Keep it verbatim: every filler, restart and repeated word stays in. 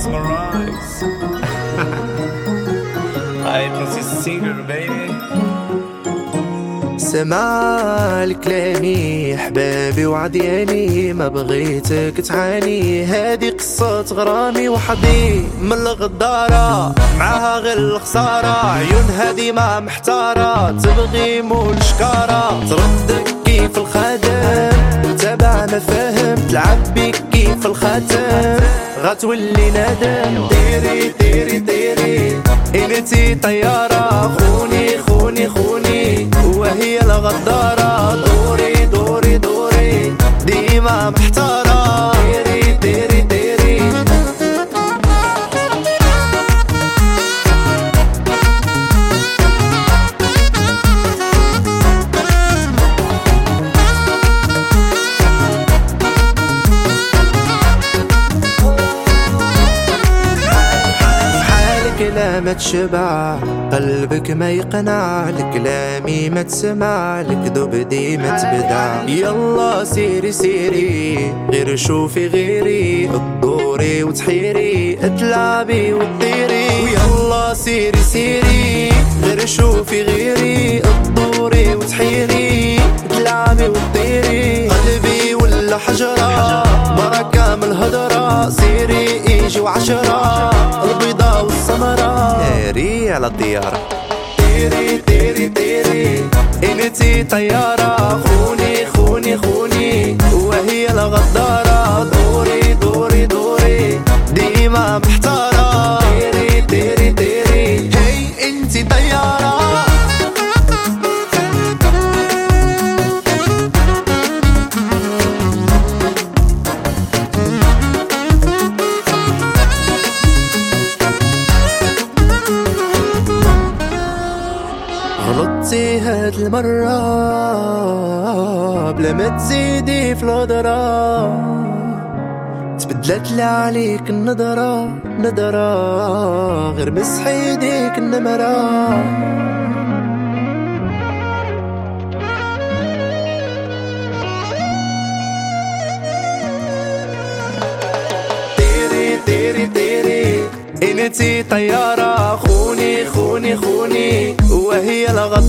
mesmerized. I hypnotize singer, baby. سمع لكلامي حبابي وعدياني، ما بغيتك تعاني، هادي قصة غرامي وحدي من الغدارة، معاها غير الخسارة، عيونها ديما محتارة، تبغي مول شكارة، تردك كيف الخدم، تابع ما فاهم، تلعب بيك كيف الخاتم، غتولي نادم. ديري ديري ديري انتي طيارة، خوني خوني خوني وهي الغدارة، دوري دوري دوري ديما محتارة، ديري ديري ديري. لا ما تشبع قلبك ما يقنع، لكلامي ما تسمع، الكذوب ديما تبدع. يلا سيري سيري غير شوفي غيري، تدوري وتحيري تلعبي وتطيري. يلا سيري سيري غير شوفي غيري، تدوري وتحيري تلعبي وتطيري. قلبي ولا حجرة مرة كامل هدرة، سيري ايجي وعشرة، البيضة والسمرة ناري على الطيارة. ديري ديري ديري انتي طيارة، خوني خوني خوني وهي الغدارة، دوري دوري دوري ديما محتارة، ديري ديري ديري هي انتي طيارة. غلطتي هاد المرة بلا ما تزيدي في الهضرة، تبدلت لي عليك النظرة نظرة، غير مسحي ايديك النمرة. ديري ديري ديري انتي طيارة، خوني خوني خوني وهي الغدارة.